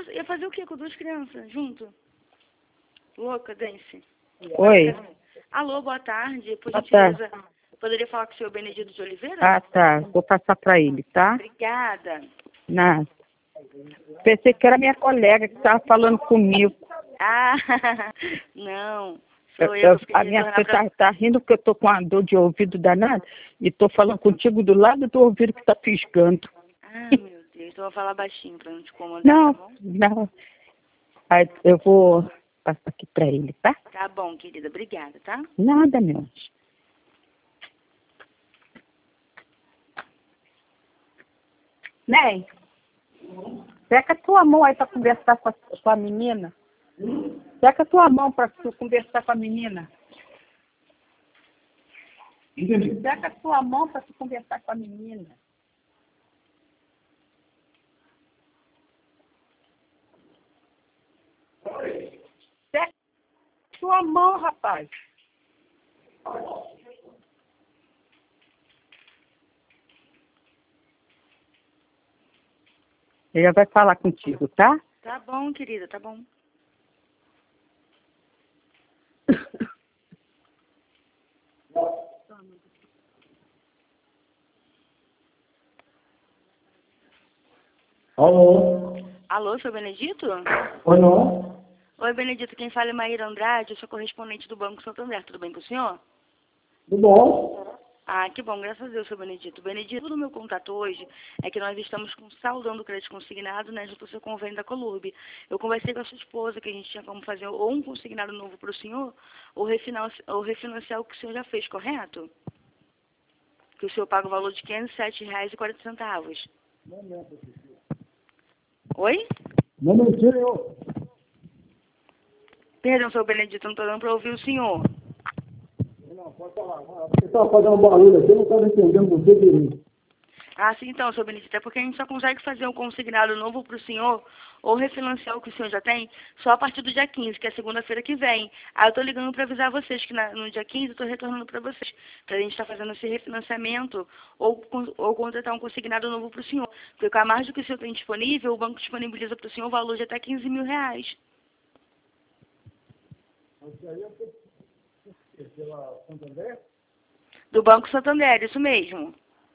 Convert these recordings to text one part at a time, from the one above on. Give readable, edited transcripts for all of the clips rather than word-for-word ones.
ia fazer o quê com duas crianças junto? Louca, Dance. Oi. Alô, boa tarde. Por Boa gentileza, poderia falar com o senhor Benedito de Oliveira? Ah, tá. Vou passar para ele, tá? Obrigada. Nada. Pensei que era minha colega que estava falando comigo. Ah, não. Sou eu que A fiquei minha filha retornar tá rindo porque eu tô com uma dor de ouvido danada e tô falando contigo do lado do ouvido que tá fisgando. Ah, meu Deus. Então eu vou falar baixinho pra não te incomodar, Não, tá bom? não. Aí eu vou passar aqui para ele, tá? Tá bom, querida. Obrigada, tá? Nada, meu anjo. Ney, pega a tua mão aí para conversar com a menina. Pega a tua mão para tu conversar com a menina. Entendi. Pega a tua mão para tu conversar com a menina. Pega a tua mão, rapaz. Ele já vai falar contigo, tá? Tá bom, querida. Tá bom. Alô? Alô, seu Benedito? Oi, não? Oi, Benedito. Quem fala é Maíra Andrade. Eu sou correspondente do Banco Santander. Tudo bem com o senhor? Tudo bom? Ah, que bom, graças a Deus, seu Benedito. Benedito, o meu contato hoje é que nós estamos com saldando o crédito consignado, né, junto ao seu convênio da Colurb. Eu conversei com a sua esposa que a gente tinha como fazer ou um consignado novo para o senhor, ou refinanciar o que o senhor já fez, correto? Que o senhor paga o valor de R$ 507,40. Oi? Momentinho. Perdão, seu Benedito, não estou dando para ouvir o senhor. Não, pode falar. Você está fazendo barulho aqui, eu não estava entendendo você direito. Ah, sim, então, seu Benedito, é porque a gente só consegue fazer um consignado novo para o senhor ou refinanciar o que o senhor já tem só a partir do dia 15, que é segunda-feira que vem. Aí eu tô ligando para avisar vocês que no dia 15 eu tô retornando para vocês, para a gente estar fazendo esse refinanciamento ou contratar um consignado novo para o senhor. Porque com a margem que o senhor tem disponível, o banco disponibiliza para o senhor o valor de até R$ 15.000. Isso aí é pela Santander? Do Banco Santander, isso mesmo.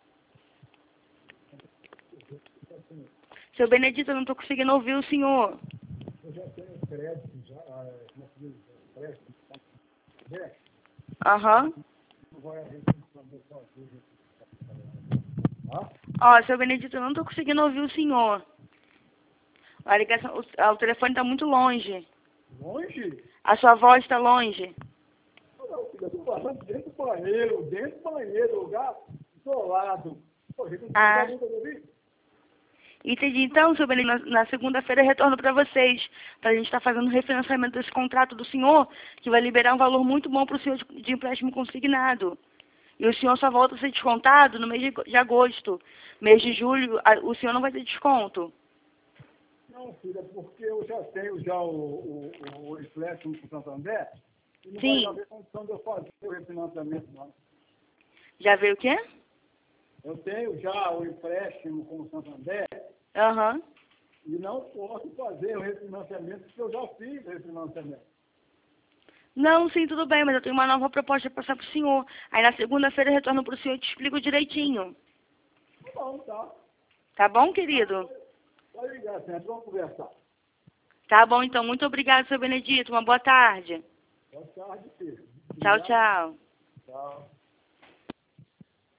Seu Benedito, eu não tô conseguindo ouvir o senhor. Eu já tenho crédito, já, como é que diz? Crédito, Santander. Aham. Não vai a gente fazer. Tá? Ó, seu Benedito, eu não tô conseguindo ouvir o senhor. A ligação, o telefone está muito longe. Longe? A sua voz está longe. Não, filho, eu estou passando dentro do banheiro, lugar isolado. Pô, gente, Ah. não ouvir? Entendi. Então, seu Benedito, na segunda-feira eu retorno para vocês, para a gente estar fazendo o refinanciamento desse contrato do senhor, que vai liberar um valor muito bom para o senhor de empréstimo consignado. E o senhor só volta a ser descontado no mês de agosto. Mês de julho, o senhor não vai ter desconto. Não, filha, porque eu já tenho o empréstimo com o Santander e não Sim. vai haver condição de eu fazer o refinanciamento, não. Já veio o quê? Eu tenho já o empréstimo com o Santander Aham. e não posso fazer o refinanciamento porque eu já fiz o refinanciamento. Não, sim, tudo bem, mas eu tenho uma nova proposta para passar para o senhor. Aí na segunda-feira eu retorno para o senhor e te explico direitinho. Tá bom, tá. Tá bom, querido? Pode ligar, sempre, vamos conversar. Tá bom, então. Muito obrigada, seu Benedito. Uma boa tarde. Boa tarde, filho. Tchau, tchau. Tchau.